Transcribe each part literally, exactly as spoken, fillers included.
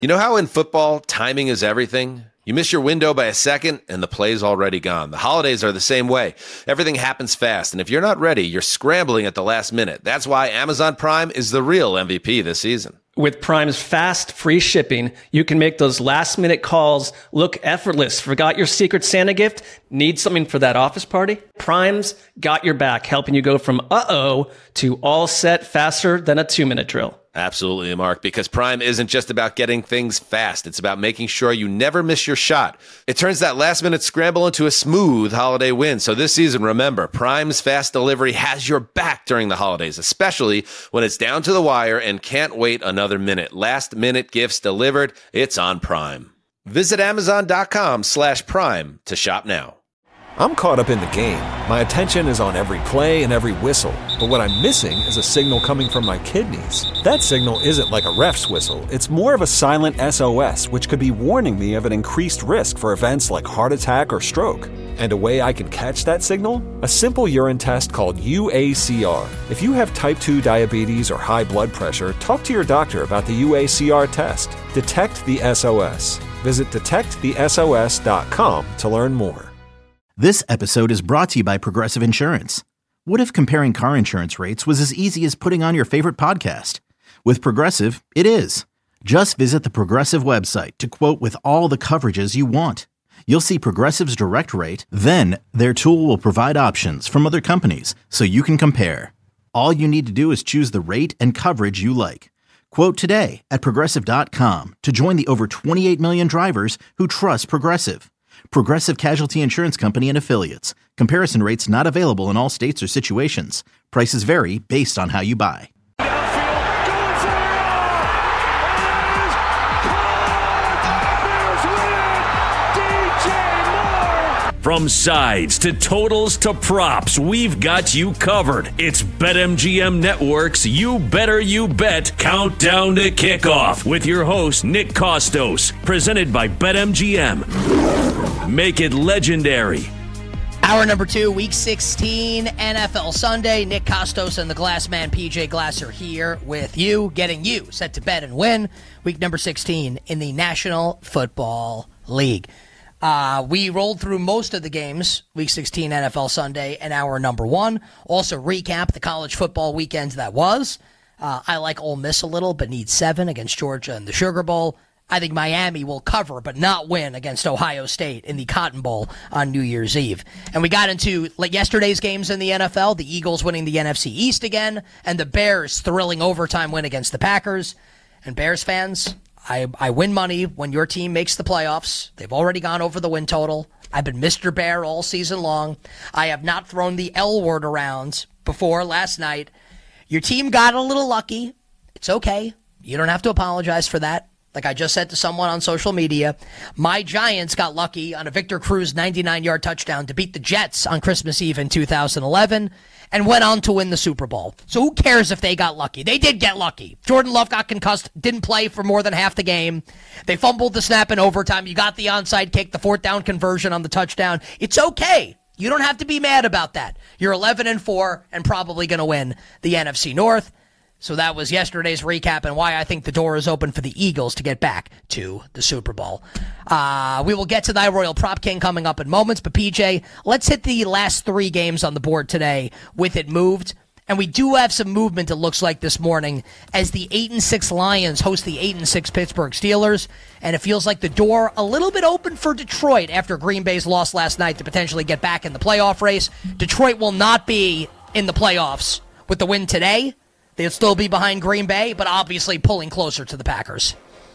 You know how in football, timing is everything? You miss your window by a second, and the play's already gone. The holidays are the same way. Everything happens fast, and if you're not ready, you're scrambling at the last minute. That's why Amazon Prime is the real M V P this season. With Prime's fast, free shipping, you can make those last-minute calls look effortless. Forgot your Secret Santa gift? Need something for that office party? Prime's got your back, helping you go from uh-oh to all set faster than a two-minute drill. Absolutely, Mark, because Prime isn't just about getting things fast. It's about making sure you never miss your shot. It turns that last-minute scramble into a smooth holiday win. So this season, remember, Prime's fast delivery has your back during the holidays, especially when it's down to the wire and can't wait another minute. Last-minute gifts delivered. It's on Prime. Visit Amazon.com slash Prime to shop now. I'm caught up in the game. My attention is on every play and every whistle. But what I'm missing is a signal coming from my kidneys. That signal isn't like a ref's whistle. It's more of a silent S O S, which could be warning me of an increased risk for events like heart attack or stroke. And a way I can catch that signal? A simple urine test called U A C R. If you have type two diabetes or high blood pressure, talk to your doctor about the U A C R test. Detect the S O S. Visit detect the S O S dot com to learn more. This episode is brought to you by Progressive Insurance. What if comparing car insurance rates was as easy as putting on your favorite podcast? With Progressive, it is. Just visit the Progressive website to quote with all the coverages you want. You'll see Progressive's direct rate, then their tool will provide options from other companies so you can compare. All you need to do is choose the rate and coverage you like. Quote today at Progressive dot com to join the over twenty-eight million drivers who trust Progressive. Progressive Casualty Insurance Company and Affiliates. Comparison rates not available in all states or situations. Prices vary based on how you buy. From sides to totals to props, we've got you covered. It's BetMGM Network's You Better You Bet Countdown to Kickoff with your host, Nick Kostos. Presented by BetMGM. Make it legendary. Hour number two, week sixteen, N F L Sunday. Nick Kostos and the Glass Man, P J Glasser, here with you, getting you set to bet and win week number sixteen in the National Football League. Uh, we rolled through most of the games, week sixteen N F L Sunday and hour number one. Also recap the college football weekend that was. Uh, I like Ole Miss a little, but need seven against Georgia in the Sugar Bowl. I think Miami will cover but not win against Ohio State in the Cotton Bowl on New Year's Eve. And we got into like yesterday's games in the N F L, the Eagles winning the N F C East again, and the Bears thrilling overtime win against the Packers. And Bears fans, I, I win money when your team makes the playoffs. They've already gone over the win total. I've been Mister Bear all season long. I have not thrown the L word around before last night. Your team got a little lucky. It's okay. You don't have to apologize for that. Like I just said to someone on social media, my Giants got lucky on a Victor Cruz ninety-nine-yard touchdown to beat the Jets on Christmas Eve in two thousand eleven and went on to win the Super Bowl. So who cares if they got lucky? They did get lucky. Jordan Love got concussed, didn't play for more than half the game. They fumbled the snap in overtime. You got the onside kick, the fourth down conversion on the touchdown. It's okay. You don't have to be mad about that. You're eleven and four and probably going to win the N F C North. So that was yesterday's recap and why I think the door is open for the Eagles to get back to the Super Bowl. Uh, we will get to the Royal Prop King coming up in moments, but P J, let's hit the last three games on the board today with it moved. And we do have some movement, it looks like, this morning as the eight and six Lions host the eight and six Pittsburgh Steelers. And it feels like the door a little bit open for Detroit after Green Bay's loss last night to potentially get back in the playoff race. Detroit will not be in the playoffs with the win today. They'll still be behind Green Bay, but obviously pulling closer to the Packers.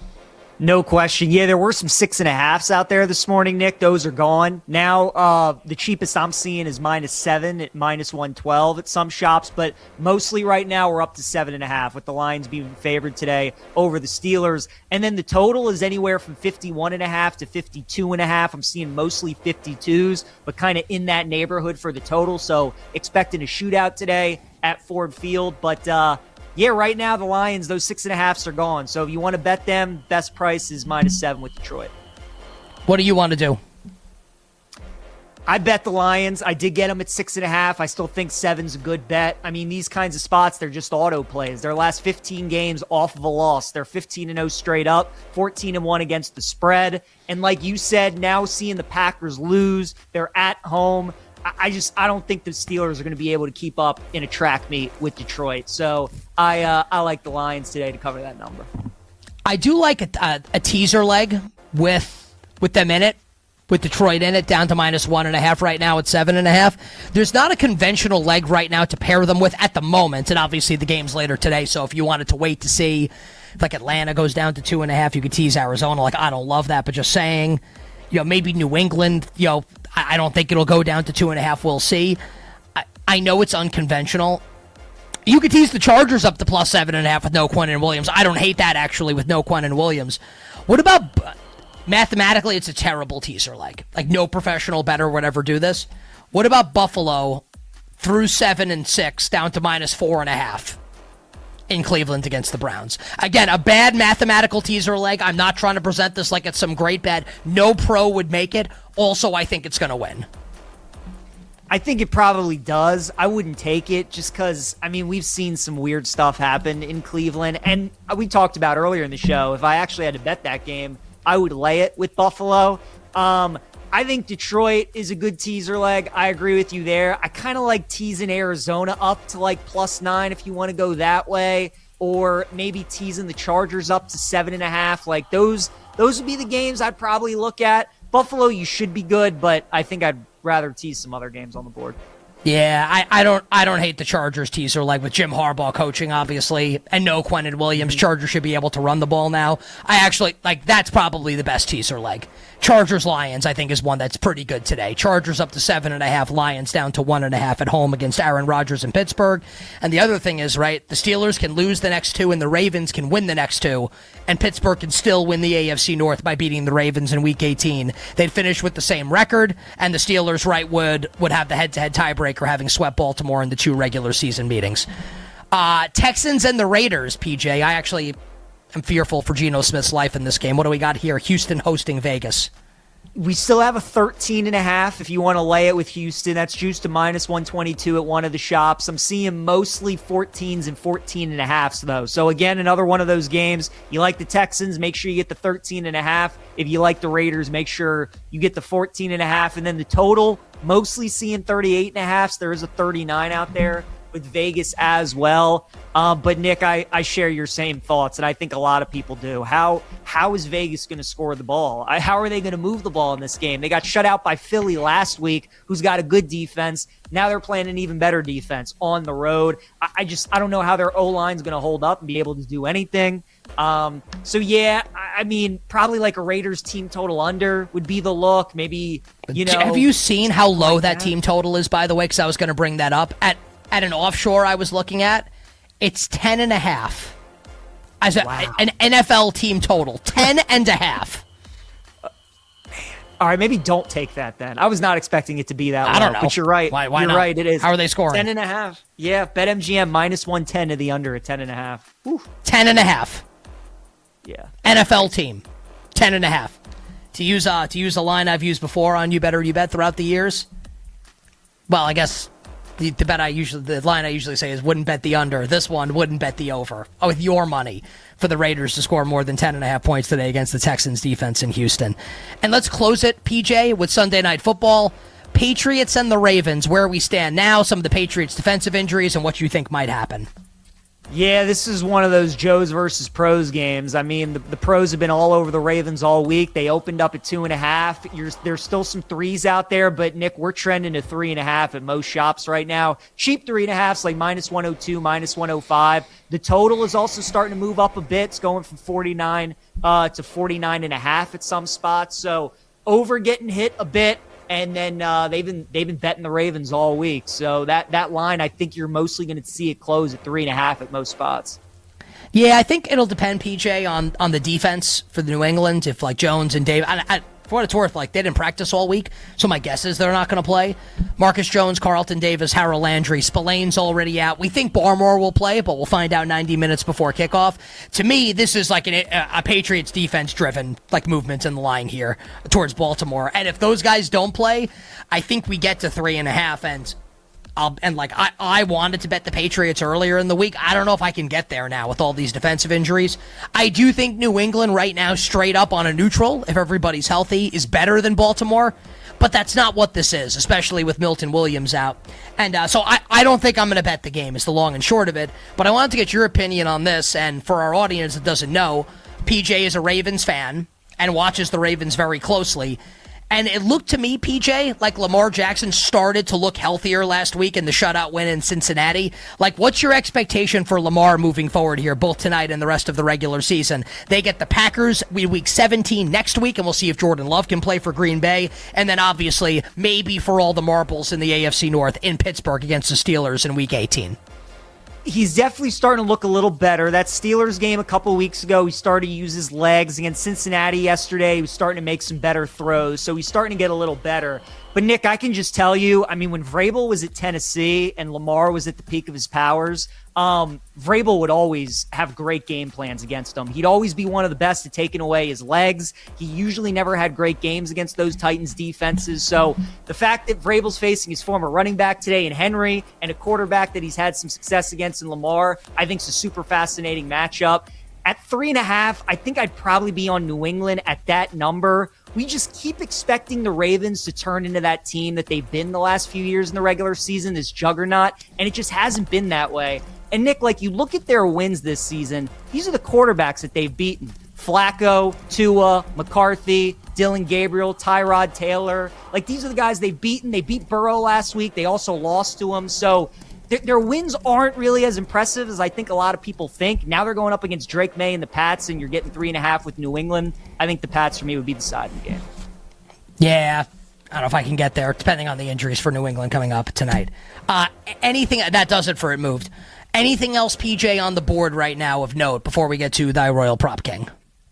No question. Yeah, there were some six and a halves out there this morning, Nick. Those are gone. Now, uh, the cheapest I'm seeing is minus seven at minus one twelve at some shops, but mostly right now we're up to seven and a half with the Lions being favored today over the Steelers. And then the total is anywhere from fifty-one and a half to fifty-two and a half. I'm seeing mostly fifty-twos, but kind of in that neighborhood for the total. So expecting a shootout today at Ford Field, but, uh, yeah, right now the Lions, those six and a halves are gone. So if you want to bet them, best price is minus seven with Detroit. What do you want to do? I bet the Lions. I did get them at six and a half. I still think seven's a good bet. I mean, these kinds of spots, they're just auto plays. Their last fifteen games off of a loss. They're fifteen and oh straight up, fourteen and one against the spread. And like you said, now seeing the Packers lose, they're at home. I just I don't think the Steelers are going to be able to keep up in a track meet with Detroit. So I uh, I like the Lions today to cover that number. I do like a, a, a teaser leg with with them in it. With Detroit in it, down to minus one and a half right now at seven and a half. There's not a conventional leg right now to pair them with at the moment, and obviously the game's later today, so if you wanted to wait to see if like Atlanta goes down to two and a half, you could tease Arizona. Like, I don't love that, but just saying, you know, maybe New England, you know, I, I don't think it'll go down to two and a half. We'll see. I, I know it's unconventional. You could tease the Chargers up to plus seven and a half with no Quinnen Williams. I don't hate that, actually, with no Quinnen Williams. What about... Mathematically, it's a terrible teaser leg. Like, no professional bet or whatever do this. What about Buffalo through seven and six down to minus four and a half in Cleveland against the Browns? Again, a bad mathematical teaser leg. I'm not trying to present this like it's some great bet. No pro would make it. Also, I think it's going to win. I think it probably does. I wouldn't take it just because, I mean, we've seen some weird stuff happen in Cleveland. And we talked about earlier in the show, if I actually had to bet that game, I would lay it with Buffalo. Um, I think Detroit is a good teaser leg. I agree with you there. I kind of like teasing Arizona up to like plus nine if you want to go that way, or maybe teasing the Chargers up to seven and a half. Like those, those would be the games I'd probably look at. Buffalo, you should be good, but I think I'd rather tease some other games on the board. Yeah, I, I don't I don't hate the Chargers teaser leg with Jim Harbaugh coaching, obviously, and no Quinnen Williams. Chargers should be able to run the ball now. I actually, like, that's probably the best teaser leg. Chargers-Lions, I think, is one that's pretty good today. Chargers up to seven and a half, Lions down to one and a half at home against Aaron Rodgers in Pittsburgh. And the other thing is, right, the Steelers can lose the next two and the Ravens can win the next two, and Pittsburgh can still win the A F C North by beating the Ravens in Week eighteen. They'd finish with the same record, and the Steelers, right, would, would have the head-to-head tiebreaker having swept Baltimore in the two regular season meetings. Uh, Texans and the Raiders, P J. I actually... I'm fearful for Geno Smith's life in this game. What do we got here? Houston hosting Vegas. We still have a thirteen and a half if you want to lay it with Houston. That's juiced to minus one twenty-two at one of the shops. I'm seeing mostly fourteens and fourteen and a halves though. So again, another one of those games. You like the Texans, make sure you get the thirteen and a half. If you like the Raiders, make sure you get the fourteen and a half. And then the total, mostly seeing thirty-eight and a half. There is a thirty-nine out there with Vegas as well. Um, but Nick, I, I share your same thoughts, and I think a lot of people do. How how is Vegas going to score the ball? I, how are they going to move the ball in this game? They got shut out by Philly last week, who's got a good defense. Now they're playing an even better defense on the road. I, I just I don't know how their O-line is going to hold up and be able to do anything. Um, so yeah, I, I mean, probably like a Raiders team total under would be the look. Maybe, you know. Have you seen how low like that, that team total is, by the way? Because I was going to bring that up. At at an offshore I was looking at, it's ten and a half as a, wow. an N F L team total. ten and a half. Uh, All right, maybe don't take that then. I was not expecting it to be that low. I don't know. But you're right. Why, why you're not? right, it is. How are they scoring? ten and a half. Yeah, BetMGM minus one ten to the under at ten and a half. Whew. ten and a half. Yeah. N F L team. ten and a half. To use, uh, to use a line I've used before on You Bet or You Bet throughout the years. Well, I guess... The, the bet I usually, the line I usually say is wouldn't bet the under. This one wouldn't bet the over. Oh, with your money for the Raiders to score more than ten and a half points today against the Texans defense in Houston. And let's close it, P J, with Sunday Night Football. Patriots and the Ravens, where we stand now, some of the Patriots' defensive injuries, and what you think might happen. Yeah, this is one of those Joes versus pros games. I mean, the, the pros have been all over the Ravens all week. They opened up at two and a half. You're, there's still some threes out there, but Nick, we're trending to three and a half at most shops right now. Cheap three and a halfs like minus one oh two, minus one oh five. The total is also starting to move up a bit. It's going from forty-nine uh, to forty-nine and a half at some spots. So over getting hit a bit. And then uh, they've been they've been betting the Ravens all week. So that, that line, I think you're mostly going to see it close at three and a half at most spots. Yeah, I think it'll depend, P J, on, on the defense for the New England. If like Jones and Davis, I, I, For what it's worth, like, they didn't practice all week, so my guess is they're not going to play. Marcus Jones, Carlton Davis, Harold Landry, Spillane's already out. We think Barmore will play, but we'll find out ninety minutes before kickoff. To me, this is like an, a, a Patriots defense-driven like movement in the line here towards Baltimore. And if those guys don't play, I think we get to three and a half, and I'll, and like I, I wanted to bet the Patriots earlier in the week. I don't know if I can get there now with all these defensive injuries. I do think New England right now, straight up on a neutral, if everybody's healthy, is better than Baltimore. But that's not what this is, especially with Milton Williams out. And uh, so I, I don't think I'm going to bet the game is the long and short of it. But I wanted to get your opinion on this. And for our audience that doesn't know, P J is a Ravens fan and watches the Ravens very closely. And it looked to me, P J, like Lamar Jackson started to look healthier last week in the shutout win in Cincinnati. Like, what's your expectation for Lamar moving forward here, both tonight and the rest of the regular season? They get the Packers week seventeen next week, and we'll see if Jordan Love can play for Green Bay. And then, obviously, maybe for all the marbles in the A F C North in Pittsburgh against the Steelers in week eighteen. He's definitely starting to look a little better. That Steelers game a couple weeks ago, he started to use his legs. Against Cincinnati yesterday, he was starting to make some better throws. So he's starting to get a little better. But, Nick, I can just tell you, I mean, when Vrabel was at Tennessee and Lamar was at the peak of his powers, um, Vrabel would always have great game plans against him. He'd always be one of the best at taking away his legs. He usually never had great games against those Titans defenses. So the fact that Vrabel's facing his former running back today in Henry and a quarterback that he's had some success against in Lamar, I think is a super fascinating matchup. At three and a half, I think I'd probably be on New England at that number. We just keep expecting the Ravens to turn into that team that they've been the last few years in the regular season, this juggernaut, and it just hasn't been that way. And Nick, like, you look at their wins this season, these are the quarterbacks that they've beaten. Flacco, Tua, McCarthy, Dylan Gabriel, Tyrod Taylor. Like, these are the guys they've beaten. They beat Burrow last week. They also lost to him. So their, their wins aren't really as impressive as I think a lot of people think. Now they're going up against Drake May and the Pats, and you're getting three and a half with New England. I think the Pats, for me, would be the side in the game. Yeah, I don't know if I can get there, depending on the injuries for New England coming up tonight. Uh, anything, that does it for It Moved. Anything else, P J, on the board right now of note before we get to Thy Royal Prop King?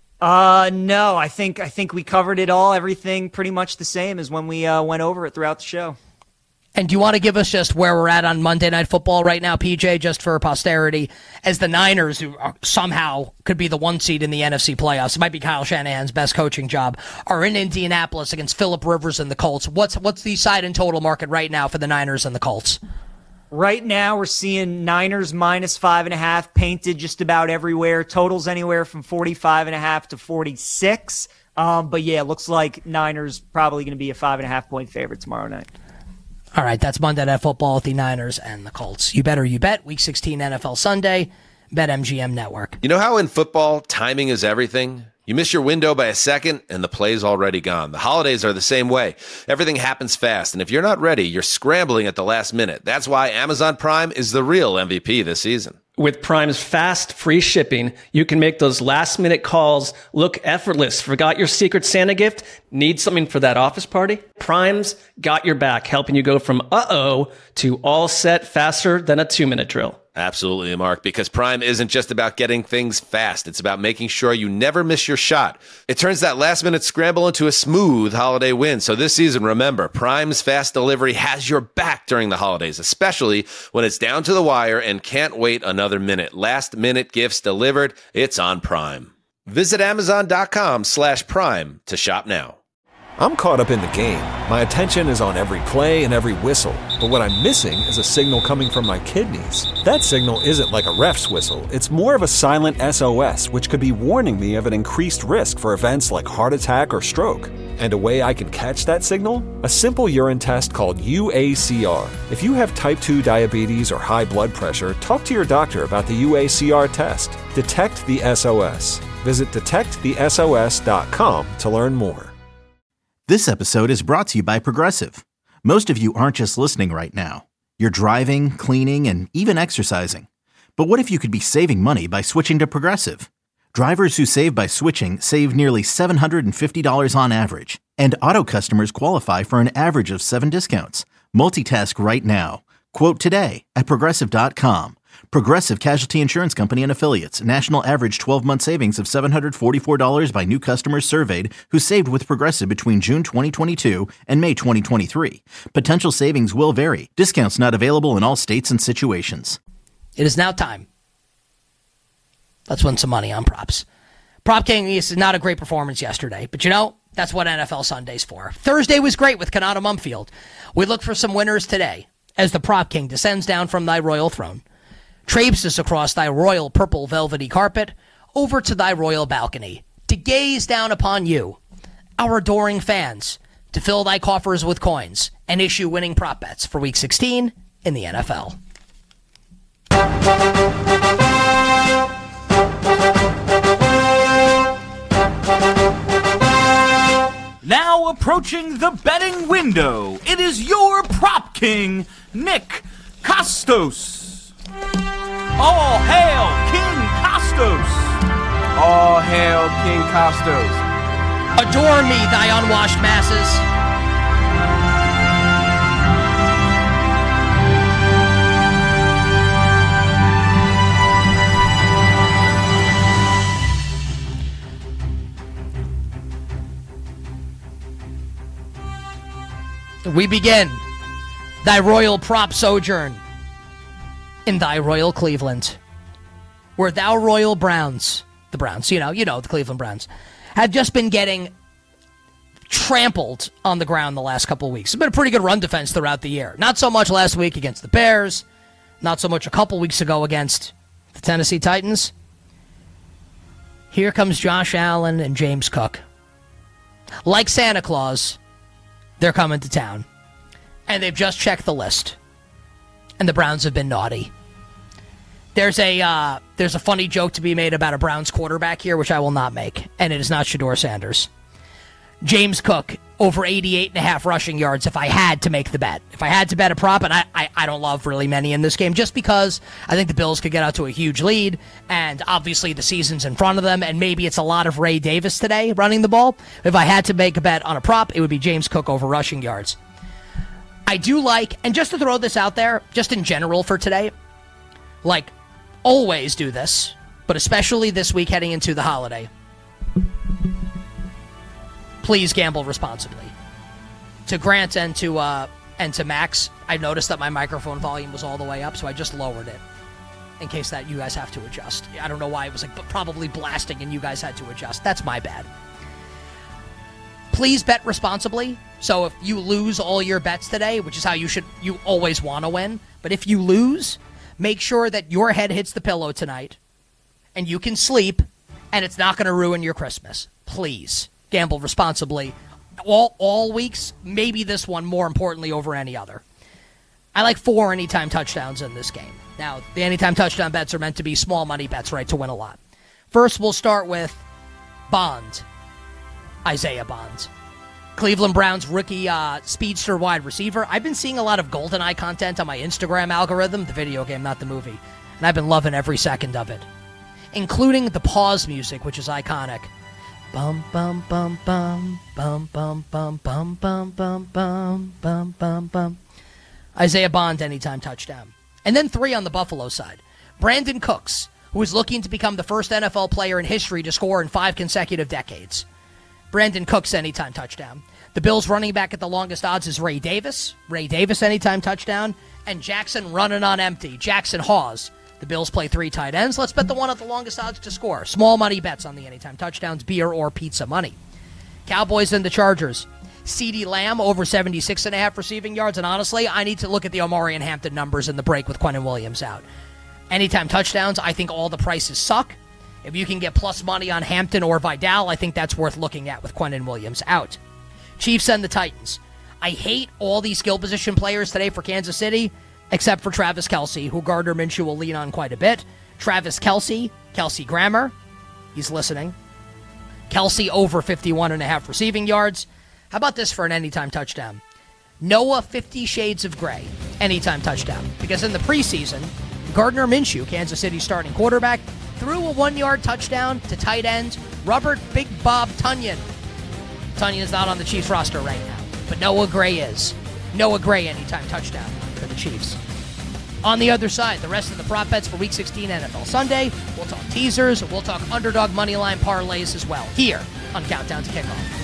Uh, no, I think I think we covered it all. Everything pretty much the same as when we uh, went over it throughout the show. And do you want to give us just where we're at on Monday Night Football right now, P J, just for posterity, as the Niners, who are, somehow could be the one seed in the N F C playoffs, it might be Kyle Shanahan's best coaching job, are in Indianapolis against Phillip Rivers and the Colts. What's what's the side and total market right now for the Niners and the Colts? Right now, we're seeing Niners minus five and a half painted just about everywhere. Totals anywhere from forty-five and a half to forty-six. Um, but yeah, it looks like Niners probably going to be a five and a half point favorite tomorrow night. All right, that's Monday Night Football with the Niners and the Colts. You better you bet. Week sixteen N F L Sunday. BetMGM Network. You know how in football, timing is everything? You miss your window by a second, and the play's already gone. The holidays are the same way. Everything happens fast, and if you're not ready, you're scrambling at the last minute. That's why Amazon Prime is the real M V P this season. With Prime's fast, free shipping, you can make those last-minute calls look effortless. Forgot your Secret Santa gift? Need something for that office party? Prime's got your back, helping you go from uh-oh to all set faster than a two-minute drill. Absolutely, Mark, because Prime isn't just about getting things fast. It's about making sure you never miss your shot. It turns that last-minute scramble into a smooth holiday win. So this season, remember, Prime's fast delivery has your back during the holidays, especially when it's down to the wire and can't wait another minute. Last-minute gifts delivered. It's on Prime. Visit Amazon.com slash Prime to shop now. I'm caught up in the game. My attention is on every play and every whistle. But what I'm missing is a signal coming from my kidneys. That signal isn't like a ref's whistle. It's more of a silent S O S, which could be warning me of an increased risk for events like heart attack or stroke. And a way I can catch that signal? A simple urine test called U A C R. If you have type two diabetes or high blood pressure, talk to your doctor about the U A C R test. Detect the S O S. Visit detect the S O S dot com to learn more. This episode is brought to you by Progressive. Most of you aren't just listening right now. You're driving, cleaning, and even exercising. But what if you could be saving money by switching to Progressive? Drivers who save by switching save nearly seven hundred fifty dollars on average. And auto customers qualify for an average of seven discounts. Multitask right now. Quote today at Progressive dot com. Progressive Casualty Insurance Company and Affiliates. National average twelve-month savings of seven hundred forty-four dollars by new customers surveyed who saved with Progressive between June twenty twenty-two and May twenty twenty-three. Potential savings will vary. Discounts not available in all states and situations. It is now time. Let's win some money on props. Prop King is not a great performance yesterday, but you know, that's what N F L Sunday's for. Thursday was great with Kanata Mumfield. We look for some winners today as the Prop King descends down from thy royal throne, traipses across thy royal purple velvety carpet, over to thy royal balcony, to gaze down upon you, our adoring fans, to fill thy coffers with coins and issue winning prop bets for Week sixteen in the N F L. Now approaching the betting window, it is your Prop King, Nick Kostos. All hail King Kostos. All hail King Kostos. Adore me, thy unwashed masses. We begin thy royal prop sojourn in thy royal Cleveland, where thou royal Browns, the Browns, you know, you know, the Cleveland Browns, have just been getting trampled on the ground the last couple of weeks. It's been a pretty good run defense throughout the year. Not so much last week against the Bears, not so much a couple weeks ago against the Tennessee Titans. Here comes Josh Allen and James Cook. Like Santa Claus, they're coming to town, and they've just checked the list, and the Browns have been naughty. There's a uh, there's a funny joke to be made about a Browns quarterback here, which I will not make, and it is not Shedeur Sanders. James Cook, over eighty-eight and a half rushing yards if I had to make the bet. If I had to bet a prop, and I, I, I don't love really many in this game, just because I think the Bills could get out to a huge lead, and obviously the season's in front of them, and maybe it's a lot of Ray Davis today running the ball. If I had to make a bet on a prop, it would be James Cook over rushing yards. I do like, and just to throw this out there, just in general for today, like, always do this, but especially this week heading into the holiday. Please gamble responsibly. To Grant and to uh, and to Max, I noticed that my microphone volume was all the way up, so I just lowered it in case that you guys have to adjust. I don't know why it was like probably blasting and you guys had to adjust. That's my bad. Please bet responsibly. So if you lose all your bets today, which is how you should, you always want to win, but if you lose, make sure that your head hits the pillow tonight and you can sleep and it's not going to ruin your Christmas. Please. Gamble responsibly all all weeks, maybe this one more importantly over any other. I like four anytime touchdowns in this game. Now, the anytime touchdown bets are meant to be small money bets, right, to win a lot. First, we'll start with Bond, Isaiah Bond. Cleveland Browns rookie uh, speedster wide receiver. I've been seeing a lot of GoldenEye content on my Instagram algorithm, the video game, not the movie, and I've been loving every second of it, including the pause music, which is iconic. Bum bum bum bum bum bum bum bum bum bum bum bum bum bum. Isaiah Bond anytime touchdown. And then three on the Buffalo side. Brandon Cooks, who is looking to become the first N F L player in history to score in five consecutive decades. Brandon Cooks anytime touchdown. The Bills running back at the longest odds is Ray Davis. Ray Davis anytime touchdown. And Jackson running on empty. Jackson Hawes. The Bills play three tight ends. Let's bet the one at the longest odds to score. Small money bets on the anytime touchdowns, beer or pizza money. Cowboys and the Chargers. CeeDee Lamb over seventy-six and a half receiving yards. And honestly, I need to look at the Omari and Hampton numbers in the break with Quinnen Williams out. Anytime touchdowns, I think all the prices suck. If you can get plus money on Hampton or Vidal, I think that's worth looking at with Quinnen Williams out. Chiefs and the Titans. I hate all these skill position players today for Kansas City, except for Travis Kelce, who Gardner Minshew will lean on quite a bit. Travis Kelce, Kelsey Grammer, he's listening. Kelce over fifty-one and a half receiving yards. How about this for an anytime touchdown? Noah Fifty Shades of Grey, anytime touchdown. Because in the preseason, Gardner Minshew, Kansas City's starting quarterback, threw a one-yard touchdown to tight end Robert Big Bob Tonyan. Tonyan's not on the Chiefs roster right now, but Noah Gray is. Noah Gray anytime touchdown for the Chiefs. On the other side, the rest of the prop bets for Week sixteen N F L Sunday. We'll talk teasers. We'll talk underdog moneyline parlays as well here on Countdown to Kickoff.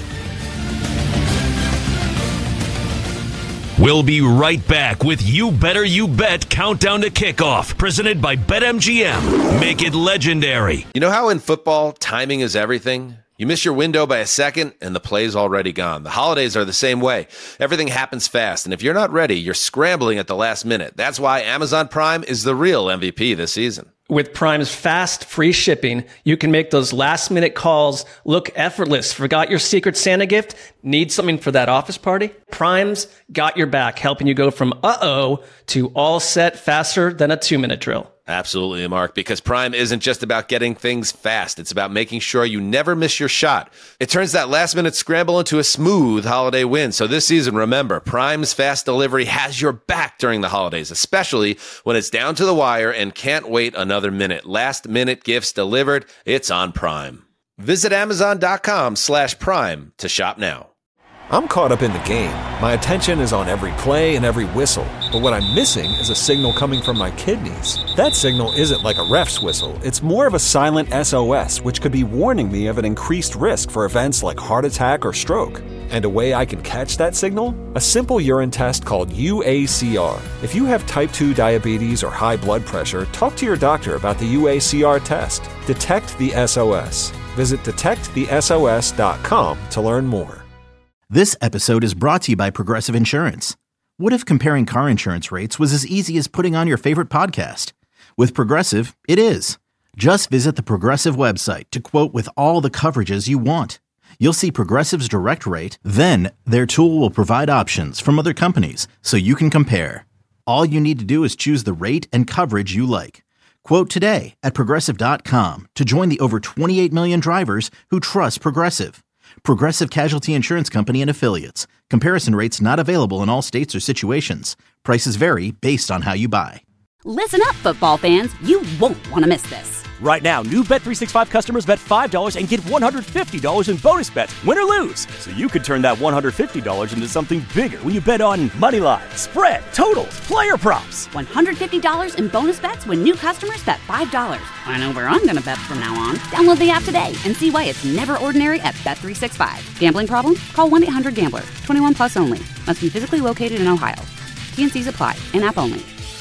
We'll be right back with You Better You Bet Countdown to Kickoff, presented by BetMGM. Make it legendary. You know how in football, timing is everything? You miss your window by a second, and the play's already gone. The holidays are the same way. Everything happens fast, and if you're not ready, you're scrambling at the last minute. That's why Amazon Prime is the real M V P this season. With Prime's fast, free shipping, you can make those last-minute calls look effortless. Forgot your Secret Santa gift? Need something for that office party? Prime's got your back, helping you go from uh-oh to all set faster than a two-minute drill. Absolutely, Mark, because Prime isn't just about getting things fast. It's about making sure you never miss your shot. It turns that last-minute scramble into a smooth holiday win. So this season, remember, Prime's fast delivery has your back during the holidays, especially when it's down to the wire and can't wait another minute. Last-minute gifts delivered. It's on Prime. Visit Amazon.com slash Prime to shop now. I'm caught up in the game. My attention is on every play and every whistle. But what I'm missing is a signal coming from my kidneys. That signal isn't like a ref's whistle. It's more of a silent S O S, which could be warning me of an increased risk for events like heart attack or stroke. And a way I can catch that signal? A simple urine test called U A C R. If you have type two diabetes or high blood pressure, talk to your doctor about the U A C R test. Detect the S O S. Visit detect the S O S dot com to learn more. This episode is brought to you by Progressive Insurance. What if comparing car insurance rates was as easy as putting on your favorite podcast? With Progressive, it is. Just visit the Progressive website to quote with all the coverages you want. You'll see Progressive's direct rate, then their tool will provide options from other companies so you can compare. All you need to do is choose the rate and coverage you like. Quote today at Progressive dot com to join the over twenty-eight million drivers who trust Progressive. Progressive Casualty Insurance Company and Affiliates. Comparison rates not available in all states or situations. Prices vary based on how you buy. Listen up, football fans. You won't want to miss this. Right now, new Bet three sixty-five customers bet five dollars and get one hundred fifty dollars in bonus bets, win or lose. So you could turn that one hundred fifty dollars into something bigger when you bet on money line, spread, totals, player props. one hundred fifty dollars in bonus bets when new customers bet five dollars. I know where I'm going to bet from now on. Download the app today and see why it's never ordinary at Bet three sixty-five. Gambling problem? Call one eight hundred gambler. twenty-one plus only. Must be physically located in Ohio. T and C's apply. In-app only.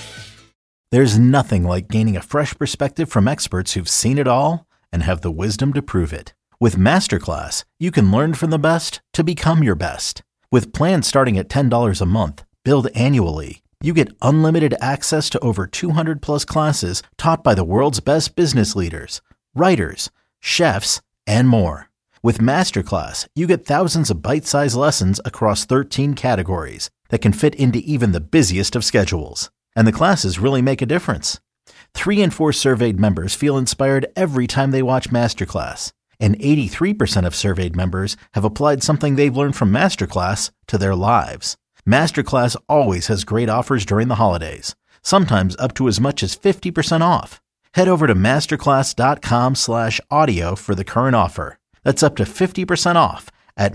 There's nothing like gaining a fresh perspective from experts who've seen it all and have the wisdom to prove it. With Masterclass, you can learn from the best to become your best. With plans starting at ten dollars a month, billed annually, you get unlimited access to over two hundred plus classes taught by the world's best business leaders, writers, chefs, and more. With Masterclass, you get thousands of bite-sized lessons across thirteen categories that can fit into even the busiest of schedules. And the classes really make a difference. Three in four surveyed members feel inspired every time they watch Masterclass. And eighty-three percent of surveyed members have applied something they've learned from Masterclass to their lives. Masterclass always has great offers during the holidays, sometimes up to as much as fifty percent off. Head over to masterclass.com slash audio for the current offer. That's up to fifty percent off at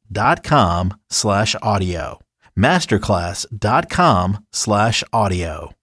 masterclass.com slash audio. masterclass.com slash audio.